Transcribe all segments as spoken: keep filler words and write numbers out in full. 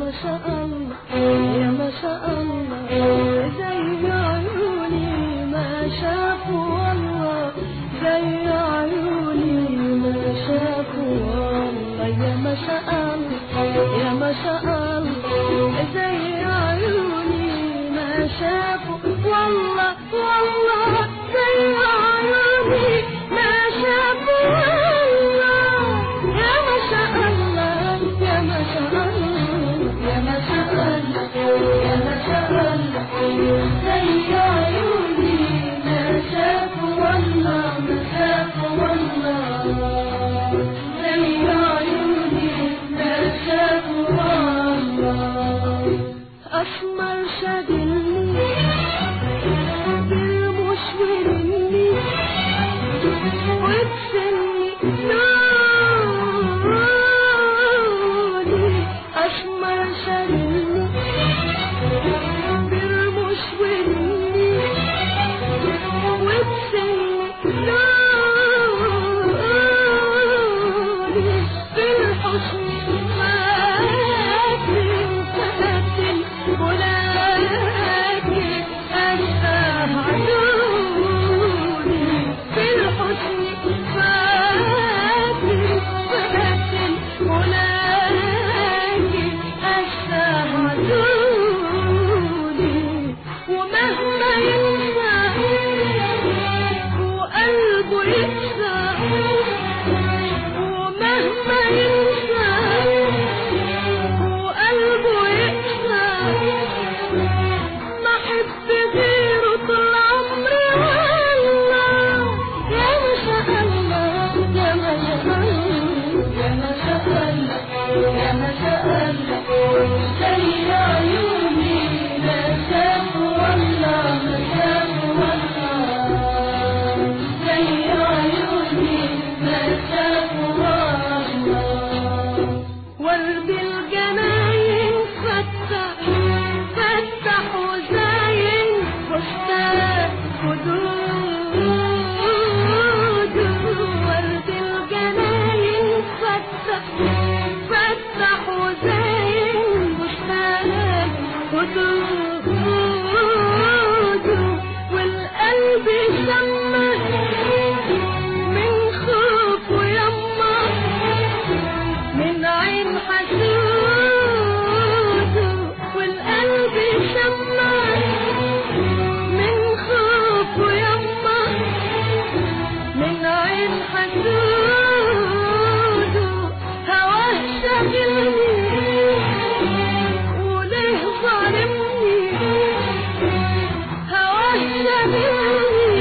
ما شاء الله يا ما شاء الله زي عيوني ما شافوا والله زي عيوني ما شافوا والله يا ما شاء الله يا ما شاء الله زي عيوني ما شافوا والله والله زي عيوني ما شافوا والله يا ما شاء الله يا ما شاء الله يا ما شاء الله يا ما شاء الله زي عيوني ما شافوا والله ما شافوا والله زي عيوني ما شافوا والله أسمر شاغلني برموش ورني وبسني لوني أسمر شاغلني برموش ورني وبسني لوني بالحسن فاتن فاتن ولكن أنسى عيوني بالحسن فاتن فاتن ولكن أنسى عيوني ومهما ينسى وقلبه ينسى ومهما ينسى وقلبه ينسى ما أحب غيره طول عمري والله يا ما شاء الله يا ما شاء الله يا ما شاء الله يا ما شاء الله زي عيوني ما شافوا والله ما شافوا والله زي عيوني ما شافوا والله ورد الجناين فتح فتح وزاين فستان خدود ورد الجناين فتح فتح وزاين فستان خدود والقلب شمه من خوف ويما من عين حسود والقلب شمه من خوف ويما من عين حسود هواه شاغلني وليه ظالمني هواه شاغلني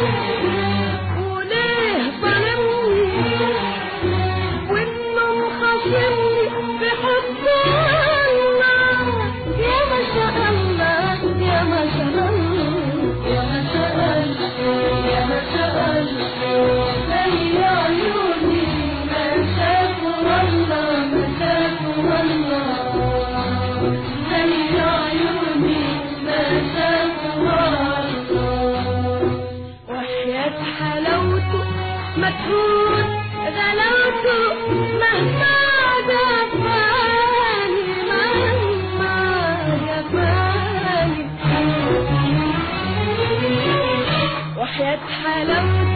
وليه ظالمني والنوم خاصمني بحب الله يا ما شاء الله يا ما شاء الله يا ما شاء الله يا ما شاء الله زي عيوني ما شافوا والله ما شافوا والله زي عيوني ما شافوا والله وحياة حلاوته مدهون غلاوته مهما جفاني مهما جفاني وحياة حلاوته